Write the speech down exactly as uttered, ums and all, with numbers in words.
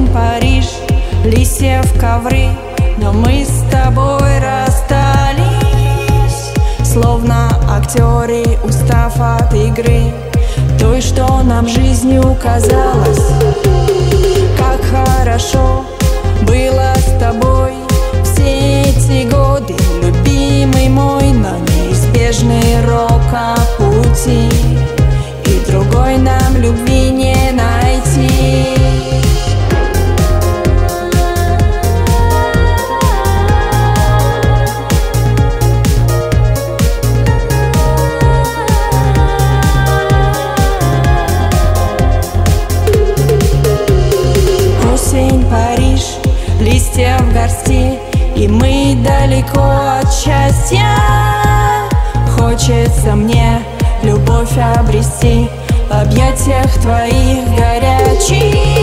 Париж, листьев ковры, но мы с тобой расстались, словно актеры, устав от игры, той, что нам жизнью казалось. Как хорошо было с тобой все эти годы, любимый мой, но неизбежный рока пути, и другой нам любви не найти. Париж, листья в горсти, и мы далеко от счастья. Хочется мне любовь обрести в объятиях твоих горячих.